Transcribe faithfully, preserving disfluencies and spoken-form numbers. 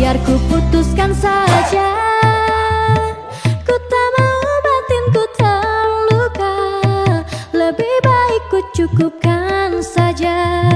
biar ku putuskan saja. Ku tak mau batinku terluka, lebih baik ku cukupkan saja.